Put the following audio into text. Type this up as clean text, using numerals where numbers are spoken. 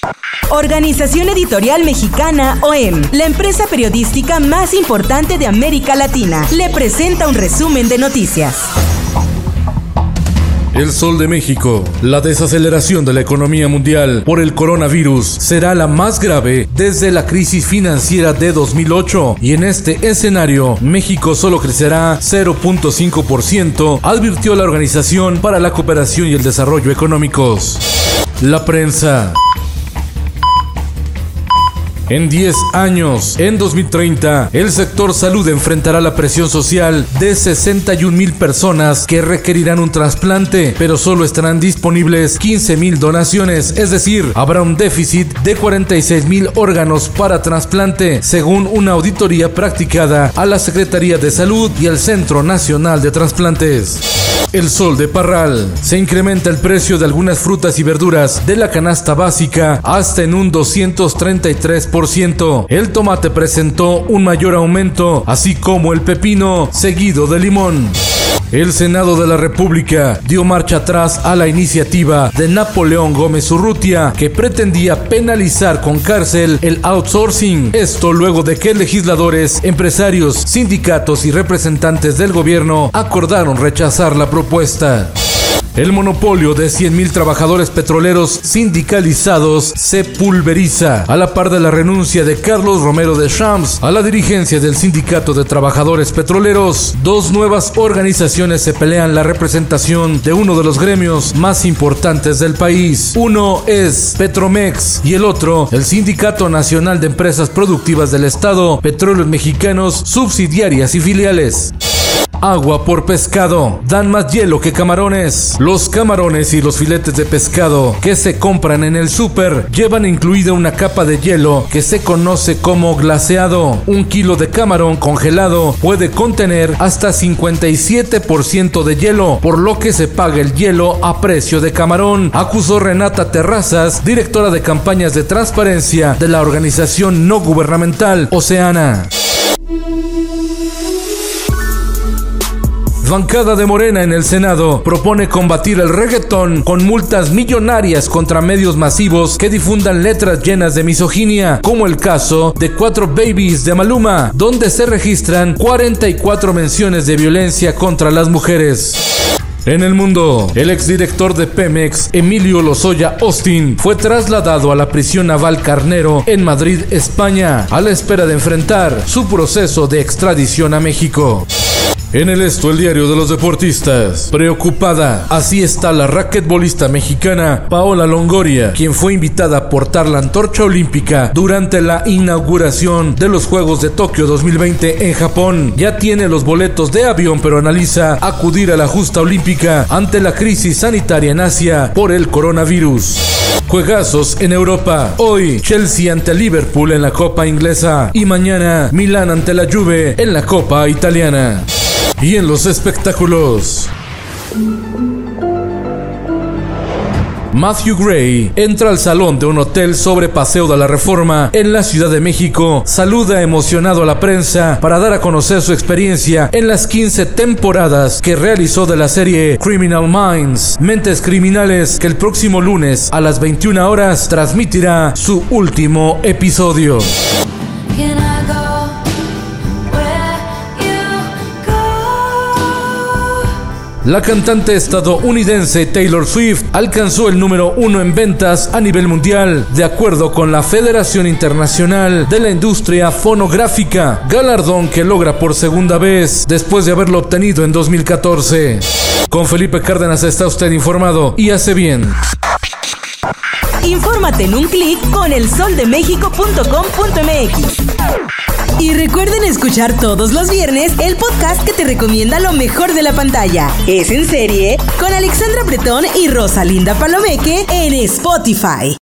Organización Editorial Mexicana OEM, la empresa periodística más importante de América Latina, le presenta un resumen de noticias. El Sol de México. La desaceleración de la economía mundial por el coronavirus será la más grave desde la crisis financiera de 2008 y en este escenario México solo crecerá 0.5%, advirtió la Organización para la Cooperación y el Desarrollo Económicos. La prensa. En 10 años, en 2030, el sector salud enfrentará la presión social de 61,000 personas que requerirán un trasplante, pero solo estarán disponibles 15,000 donaciones, es decir, habrá un déficit de 46,000 órganos para trasplante, según una auditoría practicada a la Secretaría de Salud y al Centro Nacional de Trasplantes. El Sol de Parral. Se incrementa el precio de algunas frutas y verduras de la canasta básica hasta en un 233%. El tomate presentó un mayor aumento, así como el pepino, seguido de limón. El Senado de la República dio marcha atrás a la iniciativa de Napoleón Gómez Urrutia, que pretendía penalizar con cárcel el outsourcing. Esto luego de que legisladores, empresarios, sindicatos y representantes del gobierno acordaron rechazar la propuesta. El monopolio de 100,000 trabajadores petroleros sindicalizados se pulveriza a la par de la renuncia de Carlos Romero de Champs a la dirigencia del Sindicato de Trabajadores Petroleros. Dos nuevas organizaciones se pelean la representación de uno de los gremios más importantes del país. Uno es Petromex y el otro, el Sindicato Nacional de Empresas Productivas del Estado, Petróleos Mexicanos, subsidiarias y filiales. Agua por pescado. Dan más hielo que camarones. Los camarones y los filetes de pescado que se compran en el súper llevan incluida una capa de hielo que se conoce como glaseado. 1 kilo de camarón congelado puede contener hasta 57% de hielo, por lo que se paga el hielo a precio de camarón, acusó Renata Terrazas, directora de campañas de transparencia de la organización no gubernamental Oceana. Bancada de Morena en el Senado propone combatir el reggaetón con multas millonarias contra medios masivos que difundan letras llenas de misoginia, como el caso de 4 Babies de Maluma, donde se registran 44 menciones de violencia contra las mujeres. En el mundo, el exdirector de Pemex, Emilio Lozoya Austin, fue trasladado a la prisión naval Carnero en Madrid, España, a la espera de enfrentar su proceso de extradición a México. En el Esto, el diario de los deportistas. Preocupada, así está la raquetbolista mexicana Paola Longoria, quien fue invitada a portar la antorcha olímpica durante la inauguración de los Juegos de Tokio 2020 en Japón. Ya tiene los boletos de avión, pero analiza acudir a la justa olímpica ante la crisis sanitaria en Asia por el coronavirus. Juegazos en Europa. Hoy, Chelsea ante Liverpool en la Copa Inglesa y mañana, Milán ante la Juve en la Copa Italiana. Y en los espectáculos, Matthew Gray entra al salón de un hotel sobre Paseo de la Reforma en la Ciudad de México, saluda emocionado a la prensa para dar a conocer su experiencia en las 15 temporadas que realizó de la serie Criminal Minds, Mentes Criminales, que el próximo lunes a las 21 horas transmitirá su último episodio. La cantante estadounidense Taylor Swift alcanzó el número 1 en ventas a nivel mundial, de acuerdo con la Federación Internacional de la Industria Fonográfica, galardón que logra por segunda vez después de haberlo obtenido en 2014. Con Felipe Cárdenas está usted informado y hace bien. Infórmate en un clic con elsoldemexico.com.mx. Y recuerden escuchar todos los viernes el podcast que te recomienda lo mejor de la pantalla. Es en serie con Alexandra Bretón y Rosalinda Palomeque en Spotify.